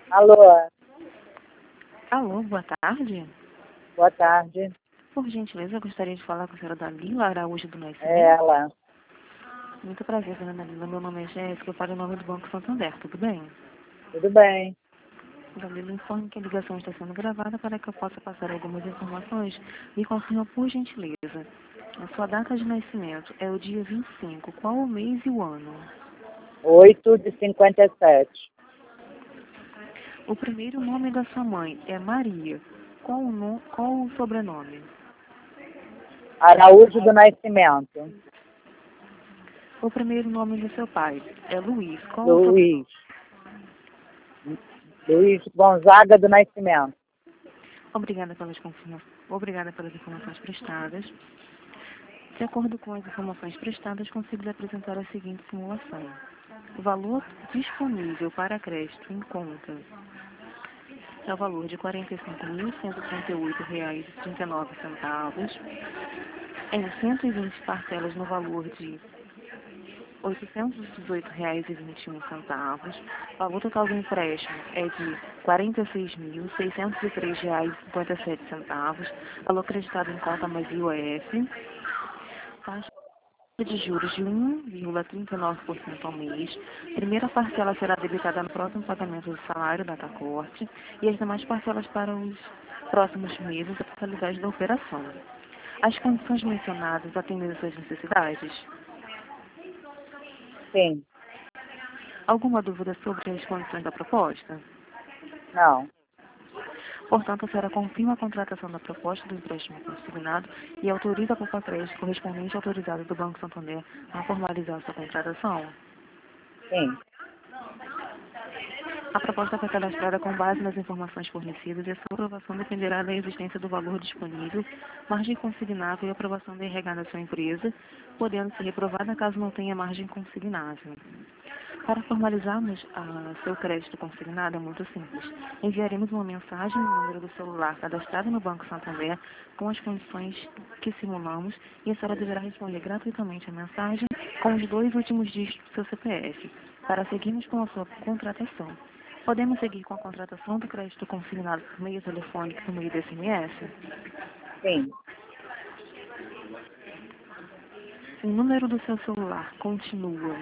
Alô, Alô, boa tarde. boa tarde. Por gentileza, eu gostaria de falar com a senhora Dalila Araújo do É Nascimento. ela. Muito prazer, dona Dalila. Meu nome é Jéssica, eu falo em nome do Banco Santander, tudo bem? Tudo bem? Dalila, informe que a ligação está sendo gravada para que eu possa passar algumas informações e confirma por gentileza. A sua data de nascimento é o dia 25. Qual o mês e o ano? 8 de 57. O primeiro nome da sua mãe é Maria. Qual o sobrenome? Araújo do Nascimento. O primeiro nome do seu pai é Luiz. Qual o sobrenome? Luiz. Luiz Gonzaga do Nascimento. Obrigada pelas informações prestadas. De acordo com as informações prestadas, consigo lhe apresentar a seguinte simulação. O valor disponível para crédito em conta é o valor de R$ 45.138,39, em 120 parcelas no valor de R$ 818,21. O valor total do empréstimo é de R$ 46.603,57. Valor acreditado em conta mais IOF. Taxa de juros de 1,39% ao mês. Primeira parcela será debitada no próximo pagamento do salário da corte e as demais parcelas para os próximos meses, a totalidade da operação. As condições mencionadas atendem às suas necessidades? Sim. Alguma dúvida sobre as condições da proposta? Não. Portanto, a senhora confirma a contratação da proposta do empréstimo consignado e autoriza a Poupa Crédito correspondente autorizado do Banco Santander a formalizar sua contratação? Sim. A proposta foi cadastrada com base nas informações fornecidas e a sua aprovação dependerá da existência do valor disponível, margem consignável e aprovação da RH da sua empresa, podendo ser reprovada caso não tenha margem consignável. Para formalizarmos seu crédito consignado é muito simples. Enviaremos uma mensagem no número do celular cadastrado no Banco Santander com as condições que simulamos e a senhora deverá responder gratuitamente a mensagem com os 2 últimos dígitos do seu CPF para seguirmos com a sua contratação. Podemos seguir com a contratação do crédito consignado por meio telefônico e por meio de SMS? Sim. O número do seu celular continua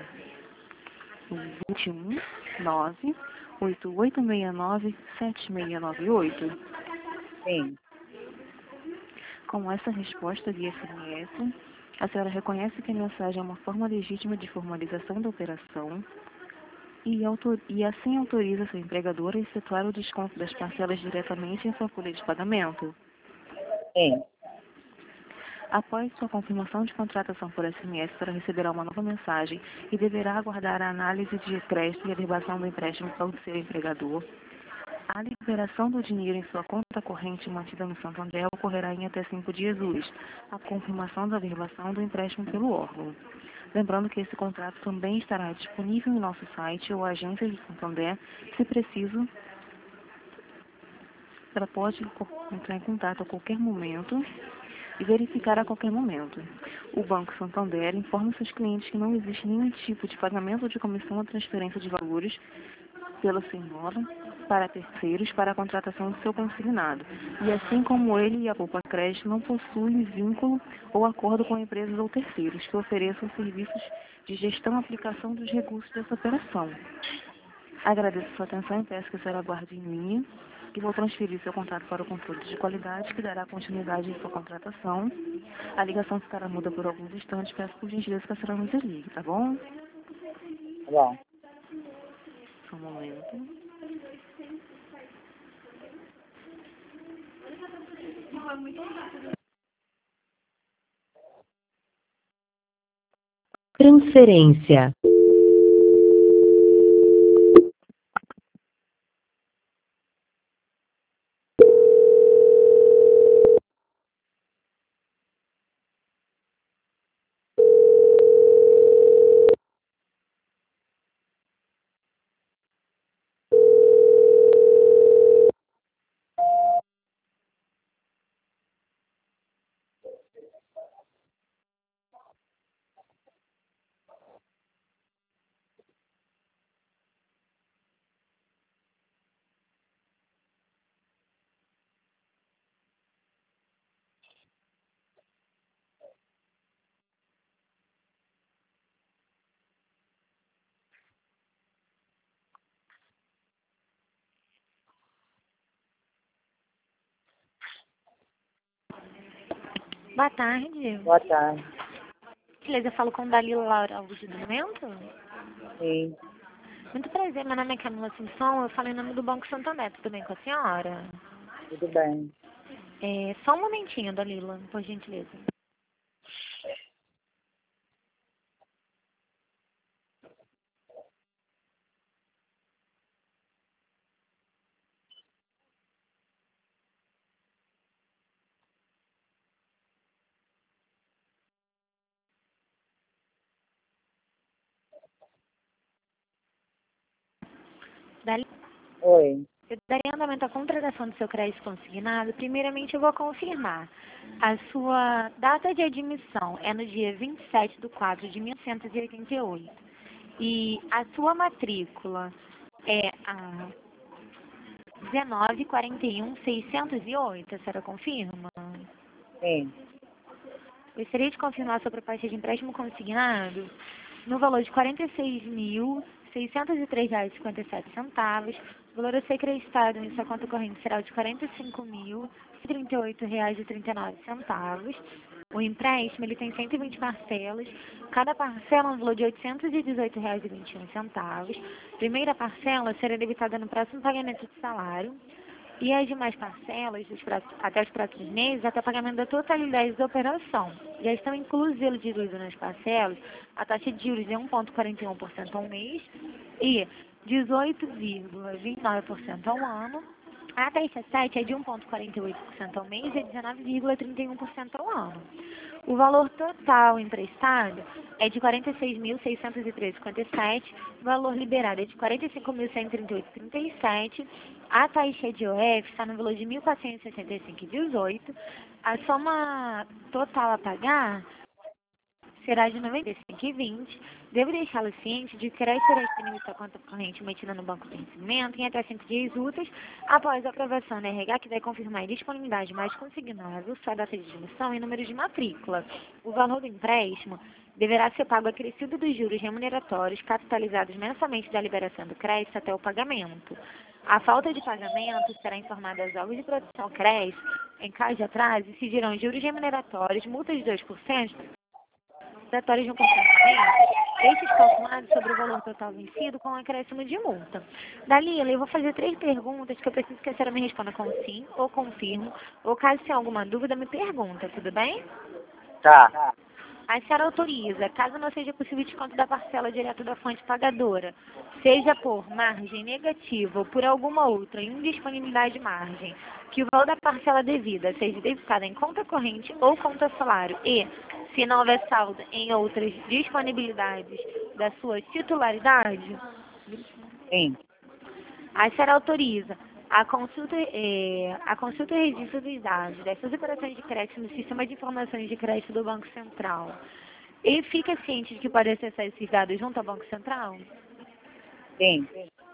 21 9 8869 7698. Sim. Com essa resposta via SMS, a senhora reconhece que a mensagem é uma forma legítima de formalização da operação e assim autoriza seu empregador a efetuar o desconto das parcelas diretamente em sua folha de pagamento. Sim. Após sua confirmação de contratação por SMS, a senhora receberá uma nova mensagem e deverá aguardar a análise de crédito e a averbação do empréstimo pelo seu empregador. A liberação do dinheiro em sua conta corrente mantida no Santander ocorrerá em até 5 dias úteis, a confirmação da averbação do empréstimo pelo órgão. Lembrando que esse contrato também estará disponível em nosso site ou agência de Santander, se preciso, ela pode entrar em contato a qualquer momento e verificar a qualquer momento. O Banco Santander informa seus clientes que não existe nenhum tipo de pagamento ou de comissão ou transferência de valores pela senhora para terceiros para a contratação do seu consignado. E assim como ele e a Poupa Crédito não possuem vínculo ou acordo com empresas ou terceiros que ofereçam serviços de gestão e aplicação dos recursos dessa operação. Agradeço sua atenção e peço que a senhora aguarde em linha e vou transferir seu contato para o controle de qualidade, que dará continuidade em sua contratação. A ligação ficará muda por alguns instantes. Peço por gentileza que a senhora nos desligue, tá bom? Tá bom. Só um momento. Transferência. Boa tarde. Boa tarde. Beleza, eu falo com Dalila Laura Alves do Momento. Sim, Muito prazer, meu nome é Camila Simpson, eu falo em nome do Banco Santander, tudo bem com a senhora? tudo bem. Só um momentinho, Dalila, por gentileza. Dalila, Oi. eu darei andamento à contratação do seu crédito consignado. Primeiramente, eu vou confirmar. A sua data de admissão é no dia 27/4/1988. E a sua matrícula é a 19.41.608, a senhora confirma? Sim, Gostaria de confirmar a sua proposta de empréstimo consignado no valor de R$ 46.603,57. O valor a ser acreditado em sua conta corrente será o de R$ 45.038,39. O empréstimo ele tem 120 parcelas, cada parcela no valor de R$ 818,21. Primeira parcela será debitada no próximo pagamento de salário. E as demais parcelas, até os próximos meses, até o pagamento da totalidade da operação. Já estão incluídos nas parcelas a taxa de juros de 1,41% ao mês e 18,29% ao ano. A taxa 7 é de 1,48% ao mês e 19,31% ao ano. O valor total emprestado é de R$ 46.613,57, o valor liberado é de R$ 45.138,37, a taxa de IOF está no valor de R$ 1.465,18, a soma total a pagar será de R$ 95,20. Devo deixá-lo ciente de que crédito será disponível sua conta corrente mantida no banco de recebimento em até 5 dias úteis após a aprovação da RH, que vai confirmar a disponibilidade mais consignável, sua data de admissão e número de matrícula. O valor do empréstimo deverá ser pago acrescido dos juros remuneratórios capitalizados mensalmente da liberação do crédito até o pagamento. A falta de pagamento será informada aos órgãos de proteção ao crédito. Em caso de atraso, incidirão juros remuneratórios, multas de 2%, obrigatórios de um consentimento, estes calculados sobre o valor total vencido com acréscimo de multa. Dalila, eu vou fazer 3 perguntas que eu preciso que a senhora me responda com sim ou confirmo, ou caso tenha alguma dúvida, me pergunta, tudo bem? tá. A senhora autoriza, caso não seja possível desconto da parcela direto da fonte pagadora, seja por margem negativa ou por alguma outra indisponibilidade de margem, que o valor da parcela devida seja debitada em conta corrente ou conta salário e, se não houver saldo em outras disponibilidades da sua titularidade, Sim, a senhora autoriza a consulta e registro dos dados dessas operações de crédito no sistema de informações de crédito do Banco Central. E fica ciente de que pode acessar esses dados junto ao Banco Central? sim,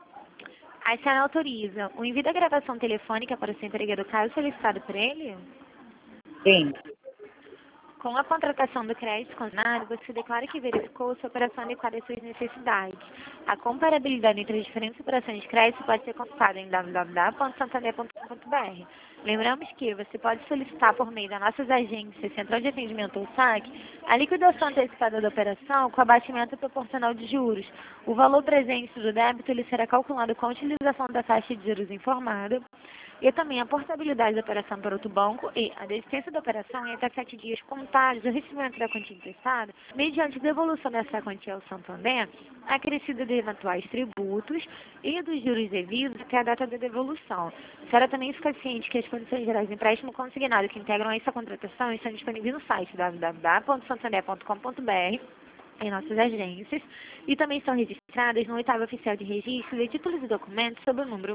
A senhora autoriza o envio da gravação telefônica para o seu empregador caso solicitado por ele? sim, Com a contratação do crédito consignado, você declara que verificou se a operação adequada às suas necessidades. A comparabilidade entre as diferentes operações de crédito pode ser consultada em www.santander.com.br. Lembramos que você pode solicitar por meio das nossas agências, Central de Atendimento ou SAC, a liquidação antecipada da operação com abatimento proporcional de juros. O valor presente do débito ele será calculado com a utilização da taxa de juros informada e também a portabilidade da operação para outro banco e a desistência da operação em até 7 dias contados do recebimento da quantia emprestada, mediante devolução dessa quantia ao Santander, acrescida de eventuais tributos e dos juros devidos até a data da devolução. A senhora também fica ciente que as condições gerais de empréstimo consignado que integram essa contratação estão disponíveis no site www.santander.com.br em nossas agências e também estão registradas no oitavo oficial de registro de títulos e documentos sob o número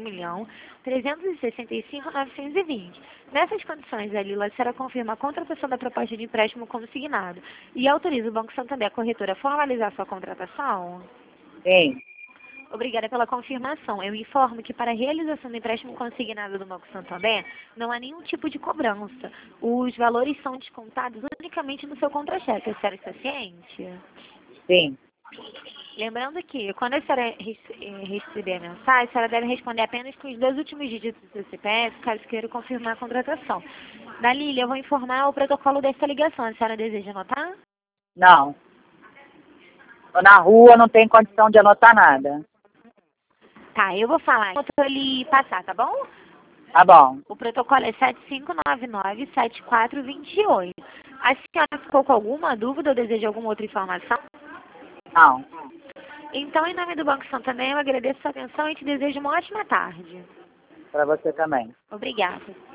1.365.920. Nessas condições, a Lila será confirma a contratação da proposta de empréstimo consignado e autoriza o Banco Santander, a corretora, a formalizar sua contratação? sim. Obrigada pela confirmação. Eu informo que para a realização do empréstimo consignado do Banco Santander, não há nenhum tipo de cobrança. Os valores são descontados unicamente no seu contra-cheque. A senhora está ciente? Sim, Lembrando que, quando a senhora receber a mensagem, a senhora deve responder apenas com os 2 últimos dígitos do CPF, caso queira confirmar a contratação. Dalília, eu vou informar o protocolo dessa ligação. A senhora deseja anotar? Não. Tô na rua, não tenho condição de anotar nada. Tá, eu vou falar enquanto ele passar, tá bom? Tá bom. O protocolo é 7599-7428. A senhora ficou com alguma dúvida ou deseja alguma outra informação? Não. Então, em nome do Banco Santander, eu agradeço a sua atenção e te desejo uma ótima tarde. Para você também. Obrigada.